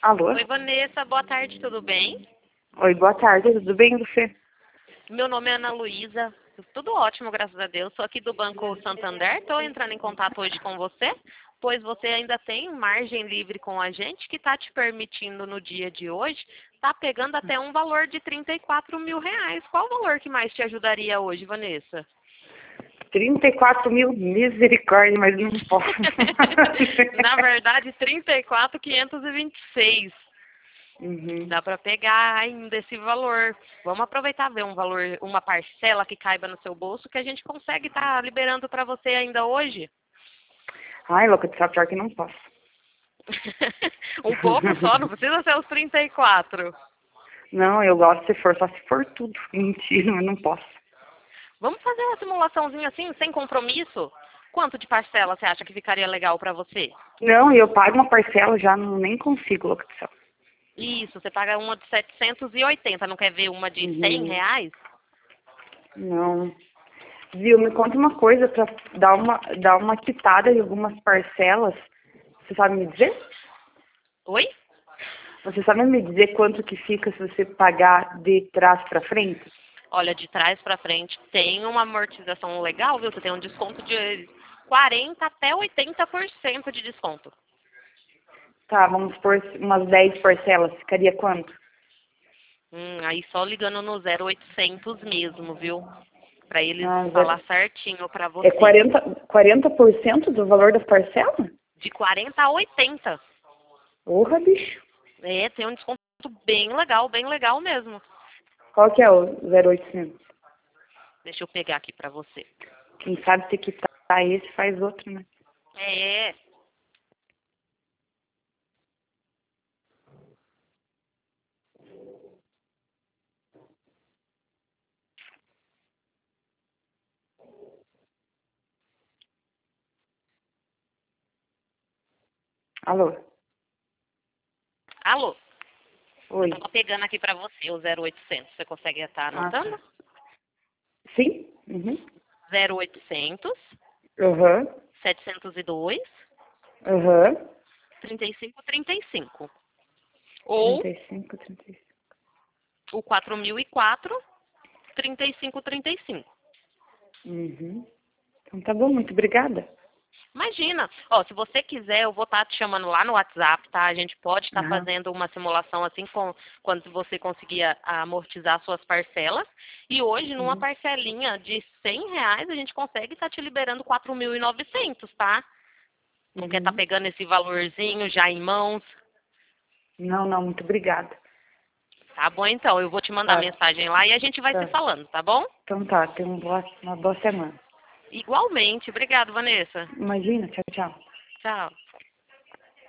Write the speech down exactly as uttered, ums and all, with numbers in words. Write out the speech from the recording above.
Alô? Oi, Vanessa, boa tarde, tudo bem? Oi, boa tarde, tudo bem e você? Meu nome é Ana Luísa, tudo ótimo, graças a Deus. Sou aqui do Banco Santander, estou entrando em contato hoje com você, pois você ainda tem margem livre com a gente, que está te permitindo no dia de hoje, está pegando até um valor de trinta e quatro mil reais. Qual o valor que mais te ajudaria hoje, Vanessa? trinta e quatro mil, misericórdia, mas não posso. Na verdade, trinta e quatro mil quinhentos e vinte e seis. Uhum. Dá para pegar ainda esse valor. Vamos aproveitar ver um valor, uma parcela que caiba no seu bolso que a gente consegue estar liberando para você ainda hoje. Ai, louca de pior que não posso. Um pouco só, não precisa ser os trinta e quatro. Não, eu gosto se for, só se for tudo. Mentira, mas não posso. Vamos fazer uma simulaçãozinha assim, sem compromisso? Quanto de parcela você acha que ficaria legal para você? Não, eu pago uma parcela, já não, nem consigo, louca de céu. Isso, você paga uma de setecentos e oitenta, não quer ver uma de cem Uhum. reais? Não. Viu, me conta uma coisa pra dar uma, dar uma quitada em algumas parcelas. Você sabe me dizer? Oi? Você sabe me dizer quanto que fica se você pagar de trás pra frente? Olha, de trás para frente tem uma amortização legal, viu? Você tem um desconto de quarenta até oitenta por cento de desconto. Tá, vamos por umas dez parcelas, ficaria quanto? Hum, aí só ligando no zero oitocentos mesmo, viu? Para eles Ah, falar zero- certinho para é você. quarenta, quarenta por cento do valor das parcelas? De quarenta a oitenta. Porra, bicho. É, tem um desconto bem legal, bem legal mesmo. Qual que é o zero oitocentos? Deixa eu pegar aqui para você. Quem sabe se quitar esse faz outro, né? É, Alô? alô? Eu Oi. tava pegando aqui para você o zero oitocentos. Você consegue estar Ah, anotando? tá. Sim? Uhum. zero oitocentos, Aham. setecentos e dois, Aham. trinta e cinco trinta e cinco. Ou trinta e cinco, trinta e cinco. o quatro mil e quatro, trinta e cinco trinta e cinco. Uhum. Então tá bom, muito obrigada. Imagina, ó, se você quiser, eu vou estar te chamando lá no WhatsApp, tá? A gente pode estar Ah. fazendo uma simulação assim com quando você conseguir a- amortizar suas parcelas. E hoje, numa Uhum. parcelinha de cem reais, a gente consegue estar te liberando quatro mil e novecentos, tá? Não quer estar Uhum. pegando esse valorzinho já em mãos? Não, não, muito obrigada. Tá bom, então. Eu vou te mandar Tá, mensagem lá e a gente vai se tá. falando, tá bom? Então tá, tenha uma boa, uma boa semana. Igualmente. Obrigado, Vanessa. Imagina, tchau, tchau. Tchau.